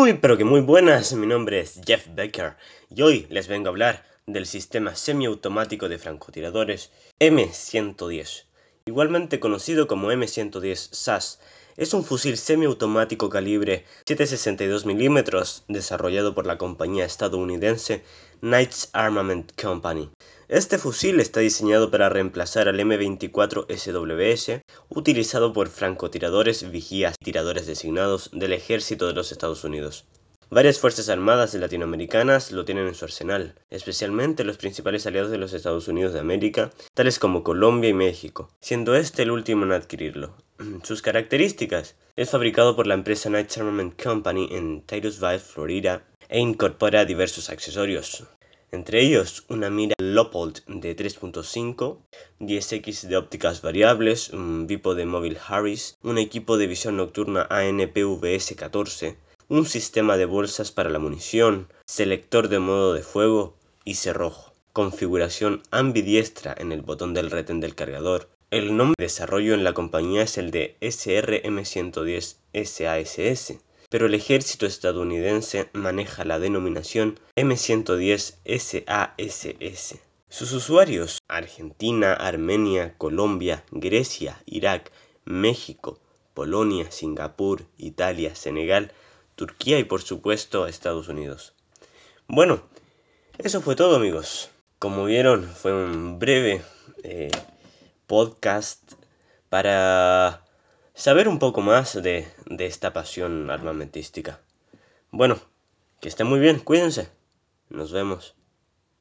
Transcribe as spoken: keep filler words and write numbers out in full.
Muy pero que muy buenas, mi nombre es Jeff Becker y hoy les vengo a hablar del sistema semiautomático de francotiradores M ciento diez, igualmente conocido como M ciento diez S A S. Es un fusil semiautomático calibre siete sesenta y dos milímetros desarrollado por la compañía estadounidense Knights Armament Company. Este fusil está diseñado para reemplazar al M veinticuatro S W S, utilizado por francotiradores, vigías y tiradores designados del ejército de los Estados Unidos. Varias fuerzas armadas latinoamericanas lo tienen en su arsenal, especialmente los principales aliados de los Estados Unidos de América, tales como Colombia y México, siendo este el último en adquirirlo. Sus características: es fabricado por la empresa Knights Armament Company en Titusville, Florida, e incorpora diversos accesorios, entre ellos una mira Leupold de tres punto cinco, diez equis de ópticas variables, un bípode móvil Harris, un equipo de visión nocturna A N P V S catorce, un sistema de bolsas para la munición, selector de modo de fuego y cerrojo, configuración ambidiestra en el botón del retén del cargador. El nombre de desarrollo en la compañía es el de S R M ciento diez S A S S, pero el ejército estadounidense maneja la denominación M ciento diez S A S S. Sus usuarios: Argentina, Armenia, Colombia, Grecia, Irak, México, Polonia, Singapur, Italia, Senegal, Turquía y por supuesto Estados Unidos. Bueno, eso fue todo, amigos. Como vieron, fue un breve eh, podcast para saber un poco más de, de esta pasión armamentística. Bueno, que estén muy bien, cuídense. Nos vemos.